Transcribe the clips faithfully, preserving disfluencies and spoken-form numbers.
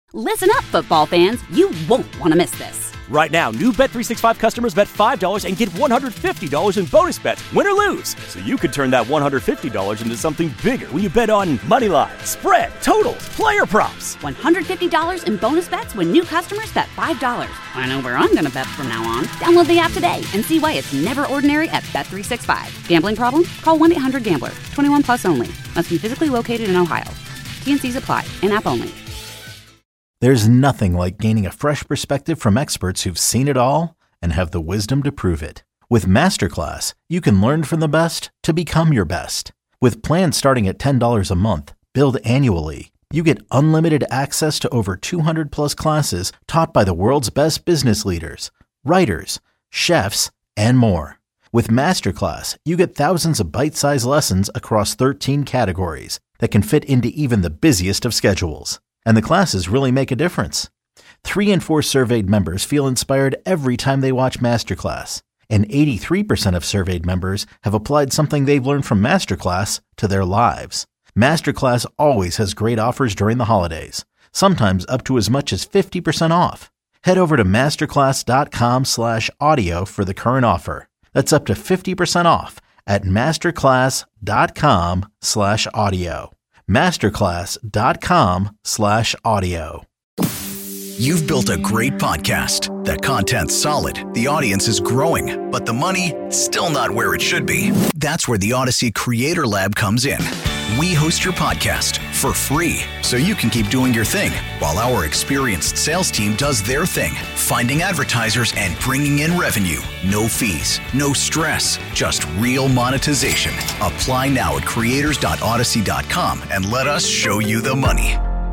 Listen up, football fans. You won't want to miss this. Right now, new Bet three sixty-five customers bet five dollars and get one hundred fifty dollars in bonus bets, win or lose. So you could turn that one hundred fifty dollars into something bigger when you bet on money line, spread, totals, player props. one hundred fifty dollars in bonus bets when new customers bet five dollars. I know where I'm going to bet from now on. Download the app today and see why it's never ordinary at Bet three sixty-five. Gambling problem? Call one eight hundred gambler. twenty-one plus only. Must be physically located in Ohio. T N Cs apply. In-app only. There's nothing like gaining a fresh perspective from experts who've seen it all and have the wisdom to prove it. With Masterclass, you can learn from the best to become your best. With plans starting at ten dollars a month, billed annually, you get unlimited access to over two hundred plus classes taught by the world's best business leaders, writers, chefs, and more. With Masterclass, you get thousands of bite-sized lessons across thirteen categories that can fit into even the busiest of schedules. And the classes really make a difference. Three in four surveyed members feel inspired every time they watch Masterclass. And eighty-three percent of surveyed members have applied something they've learned from Masterclass to their lives. Masterclass always has great offers during the holidays, sometimes up to as much as fifty percent off. Head over to masterclass.com slash audio for the current offer. That's up to fifty percent off at masterclass.com slash audio. masterclass.com slash audio. You've built a great podcast. The content's solid, the audience is growing, but the money, still not where it should be. That's where the Odyssey Creator Lab comes in. We host your podcast for free, so you can keep doing your thing, while our experienced sales team does their thing, finding advertisers and bringing in revenue. No fees, no stress, just real monetization. Apply now at creators dot odyssey dot com and let us show you the money.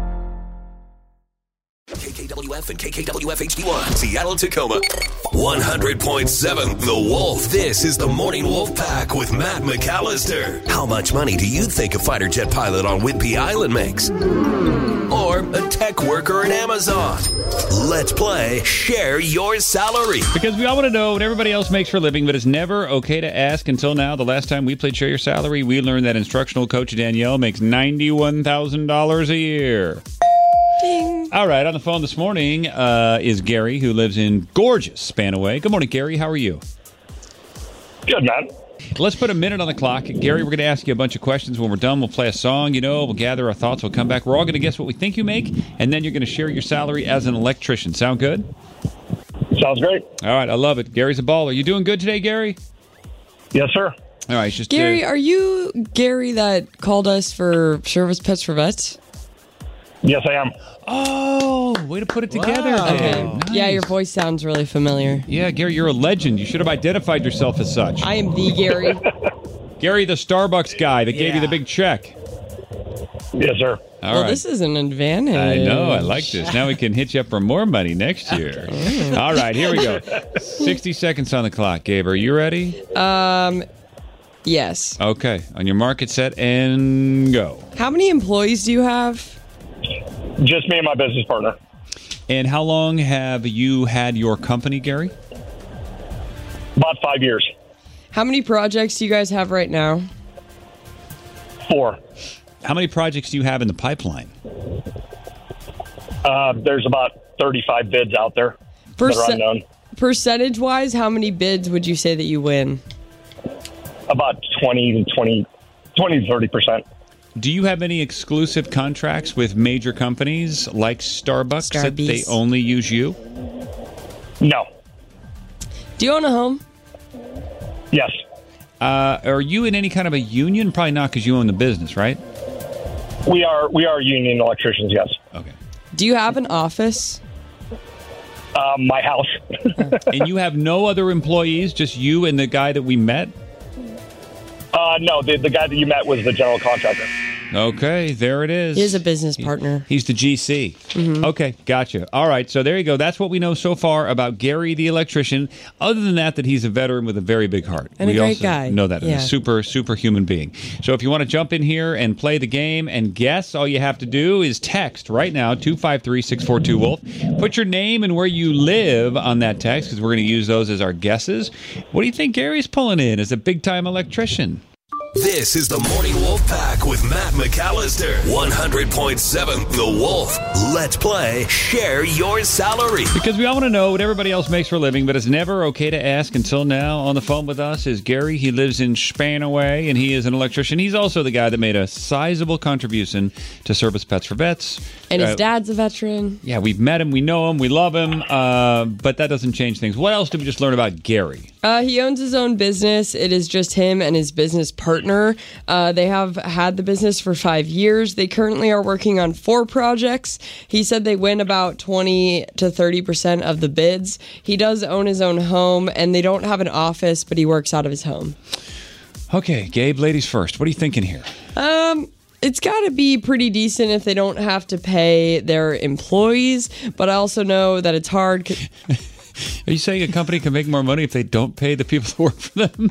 K K W F and K K W F H D one, Seattle, Tacoma. one hundred point seven The Wolf. This is the Morning Wolf Pack with Matt McAllister. How much money do you think a fighter jet pilot on Whidbey Island makes? Or a tech worker in Amazon? Let's play Share Your Salary. Because we all want to know what everybody else makes for a living, but it's never okay to ask until now. The last time we played Share Your Salary, we learned that instructional coach Danielle makes ninety-one thousand dollars a year. Ding. All right, on the phone this morning uh, is Gary, who lives in gorgeous Spanaway. Good morning, Gary. How are you? Good, man. Let's put a minute on the clock. Gary, we're going to ask you a bunch of questions. When we're done, we'll play a song, you know, we'll gather our thoughts, we'll come back. We're all going to guess what we think you make, and then you're going to share your salary as an electrician. Sound good? Sounds great. All right, I love it. Gary's a baller. You doing good today, Gary? Yes, sir. All right, just Gary, uh, are you Gary that called us for Service Pets for Vets? Yes, I am. Oh, way to put it together. Wow. Okay. Nice. Nice. Yeah, your voice sounds really familiar. Yeah, Gary, you're a legend. You should have identified yourself as such. I am the Gary. Gary, the Starbucks guy that yeah. gave you the big check. Yes, sir. All well, right. This is an advantage. I know. I like this. Now we can hit you up for more money next year. All right, here we go. sixty seconds on the clock. Gabe, are you ready? Um, yes. Okay. On your market set and go. How many employees do you have? Just me and my business partner. And how long have you had your company, Gary? About five years. How many projects do you guys have right now? Four. How many projects do you have in the pipeline? Uh, there's about thirty-five bids out there Perce- that are unknown. Percentage-wise, how many bids would you say that you win? About twenty, twenty, twenty to thirty percent. Do you have any exclusive contracts with major companies like Starbucks Starbucks. that they only use you? No. Do you own a home? Yes. Uh, are you in any kind of a union? Probably not, because you own the business, right? We are we are union electricians, yes. Okay. Do you have an office? Um, my house. And you have no other employees, just you and the guy that we met? Uh, no, the, the guy that you met was the general contractor. Okay, there it is. He is a business partner. He's the G C. Mm-hmm. Okay, gotcha. All right, so there you go. That's what we know so far about Gary the electrician. Other than that, that he's a veteran with a very big heart. And we a great also guy. know that. Yeah. And a super, super human being. So if you want to jump in here and play the game and guess, all you have to do is text right now, two five three, six four two, WOLF. Put your name and where you live on that text, because we're going to use those as our guesses. What do you think Gary's pulling in as a big-time electrician? This is the Morning Wolf Pack with Matt McAllister. one hundred point seven The Wolf. Let's play Share Your Salary. Because we all want to know what everybody else makes for a living, but it's never okay to ask until now. On the phone with us is Gary. He lives in Spanaway, and he is an electrician. He's also the guy that made a sizable contribution to Service Pets for Vets. And his Uh, dad's a veteran. Yeah, we've met him, we know him, we love him, uh, but that doesn't change things. What else did we just learn about Gary? Uh, he owns his own business. It is just him and his business partner. Uh, they have had the business for five years. They currently are working on four projects. He said they win about twenty to thirty percent of the bids. He does own his own home, and they don't have an office, but he works out of his home. Okay, Gabe, ladies first. What are you thinking here? Um... It's got to be pretty decent if they don't have to pay their employees, but I also know that it's hard. Are you saying a company can make more money if they don't pay the people who work for them?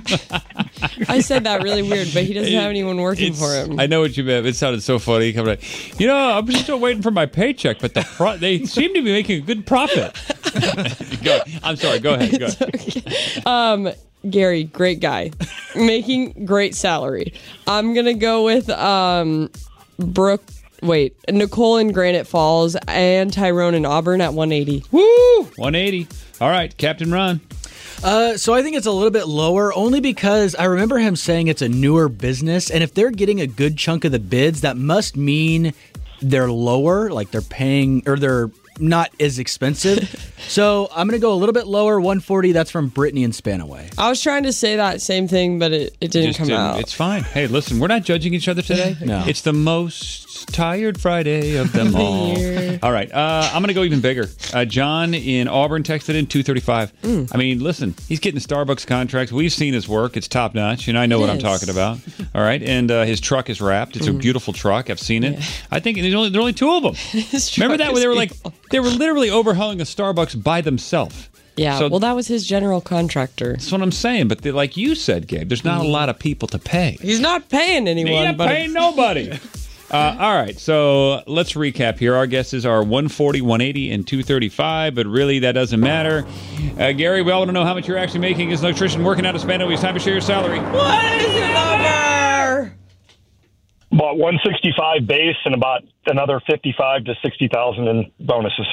I said that really weird, but he doesn't have anyone working It's- for him. I know what you meant. It sounded so funny. Coming like, you know, I'm still waiting for my paycheck, but the pro- they seem to be making a good profit. Go. I'm sorry. Go ahead. Go ahead. Okay. Um, Gary, great guy, making great salary. I'm gonna go with um, Brooke. Wait, Nicole in Granite Falls and Tyrone in Auburn at one eighty. Woo! one eighty. All right, Captain Ron. Uh, so I think it's a little bit lower, only because I remember him saying it's a newer business, and if they're getting a good chunk of the bids, that must mean they're lower, like they're paying, or they're not as expensive. So I'm going to go a little bit lower, one forty. That's from Brittany and Spanaway. I was trying to say that same thing, but it, it didn't Just come didn't- out. It's fine. Hey, listen, we're not judging each other today. No. It's the most tired Friday of them all. All right, uh, I'm going to go even bigger. Uh, John in Auburn texted in two thirty-five. Mm. I mean, listen, he's getting Starbucks contracts. We've seen his work. It's top notch, and I know It what I'm is. talking about. All right, and uh, his truck is wrapped. It's a beautiful truck. I've seen it. I think there's only, there are only two of them. His Remember truck that where they is were like, beautiful. they were literally overhauling a Starbucks by themselves. Yeah, So- well, that was his general contractor. That's what I'm saying. But they, like you said, Gabe, there's not a lot of people to pay. He's not paying anyone. You're not but paying nobody. Uh, all right, so let's recap here. Our guesses are one forty, one eighty, and two thirty-five, but really that doesn't matter. Uh, Gary, we all want to know how much you're actually making as an electrician working out of Spanaway. It's time to share your salary. What is the number? About one sixty-five base and about another fifty-five to sixty thousand in bonuses.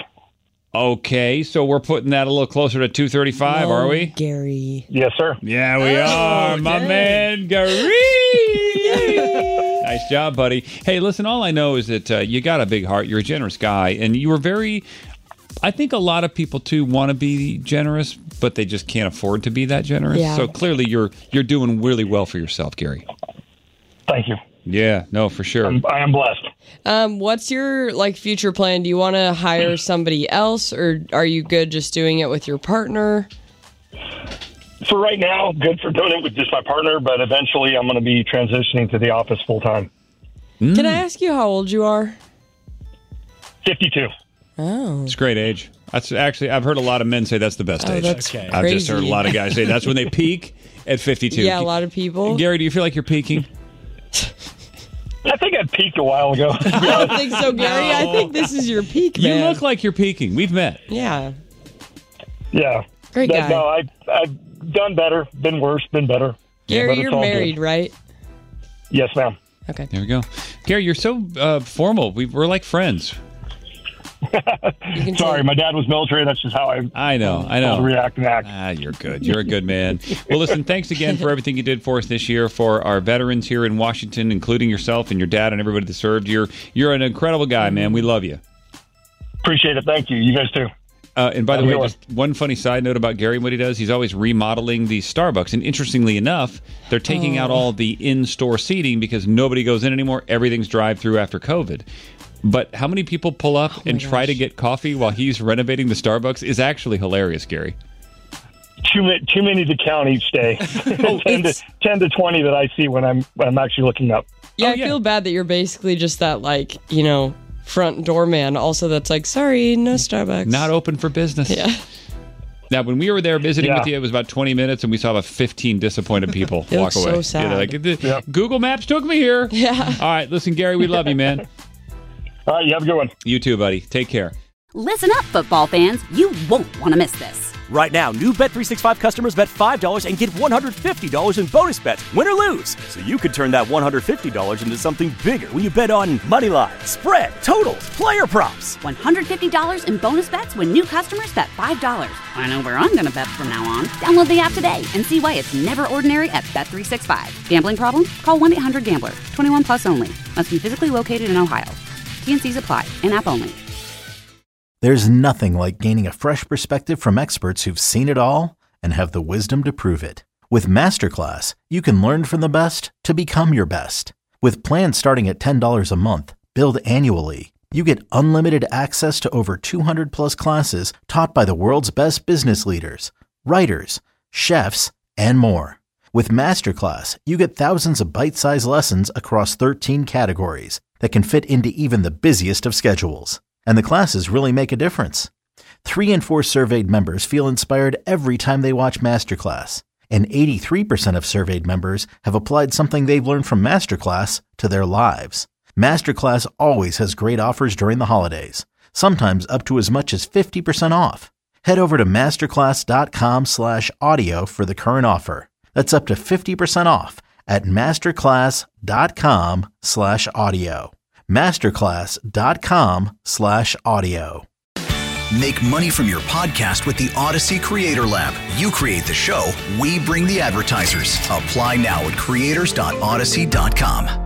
Okay, so we're putting that a little closer to two thirty-five, Oh, are we? Gary. Yes, sir. Yeah, we are, my dang. man, Gary. Nice job, buddy. Hey, listen, all I know is that uh, you got a big heart. You're a generous guy, and you were very... I think a lot of people, too, want to be generous, but they just can't afford to be that generous. Yeah. So clearly you're you're doing really well for yourself, Gary. Thank you. Yeah, no, for sure. I'm, I am blessed. Um, what's your like future plan? Do you want to hire somebody else, or are you good just doing it with your partner? For right now, good for doing it with just my partner, but eventually I'm going to be transitioning to the office full time. Can I ask you how old you are? fifty-two. Oh, It's a great age. That's actually, I've heard a lot of men say that's the best oh age. that's Okay. I've just heard a crazy. lot of guys say that's when they peak at fifty-two. Yeah, a lot of people. Gary, do you feel like you're peaking? I think I peaked a while ago. I don't think so, Gary. I think this is your peak, You man. look like you're peaking. We've met. Yeah. Yeah. Great But guy. No, I, I've done better, been worse, been better. Gary, But it's you're all good. married, right? Yes, ma'am. Okay. There we go. Gary, you're so uh, formal. We, we're like friends. You can Sorry, say- my dad was military. That's just how I I know. I know. react and act. Ah, you're good. You're a good man. Well, listen, thanks again for everything you did for us this year, for our veterans here in Washington, including yourself and your dad and everybody that served. You're you're an incredible guy, man. We love you. Appreciate it. Thank you. You guys too. Uh, and by the Have a way, good one. just one funny side note about Gary and what he does, he's always remodeling the Starbucks. And interestingly enough, they're taking out all the in-store seating because nobody goes in anymore. Everything's drive-through after COVID. But how many people pull up and try to get coffee while he's renovating the Starbucks is actually hilarious, Gary. Too many, too many to count each day. ten, to, it's- ten to twenty that I see when I'm when I'm actually looking up. Yeah, Oh, I yeah. feel bad that you're basically just that, like, you know, front doorman. Also, that's like, sorry, no Starbucks. Not open for business. Yeah. Now, when we were there visiting Yeah. with you, it was about twenty minutes, and we saw about fifteen disappointed people It walk looks away. so sad. Yeah, they're like, "The- Yep. Google Maps took me here. Yeah. All right, listen, Gary, we love you, man. All right, you have a good one. You too, buddy. Take care. Listen up, football fans. You won't want to miss this. Right now, new Bet three sixty-five customers bet five dollars and get one hundred fifty dollars in bonus bets, win or lose. So you could turn that one hundred fifty dollars into something bigger when you bet on money lines, spread, totals, player props. one hundred fifty dollars in bonus bets when new customers bet five dollars. I know where I'm going to bet from now on. Download the app today and see why it's never ordinary at Bet three sixty-five. Gambling problem? Call one eight hundred gambler. twenty-one plus only. Must be physically located in Ohio. T and C's apply. In-app only. There's nothing like gaining a fresh perspective from experts who've seen it all and have the wisdom to prove it. With Masterclass, you can learn from the best to become your best. With plans starting at ten dollars a month, billed annually, you get unlimited access to over two hundred plus classes taught by the world's best business leaders, writers, chefs, and more. With Masterclass, you get thousands of bite-sized lessons across thirteen categories that can fit into even the busiest of schedules. And the classes really make a difference. Three in four surveyed members feel inspired every time they watch Masterclass. And eighty-three percent of surveyed members have applied something they've learned from Masterclass to their lives. Masterclass always has great offers during the holidays, sometimes up to as much as fifty percent off. Head over to masterclass.com slash audio for the current offer. That's up to fifty percent off at masterclass.com slash audio. Masterclass.com slash audio. Make money from your podcast with the Odyssey Creator Lab. You create the show, we bring the advertisers. Apply now at creators dot odyssey dot com.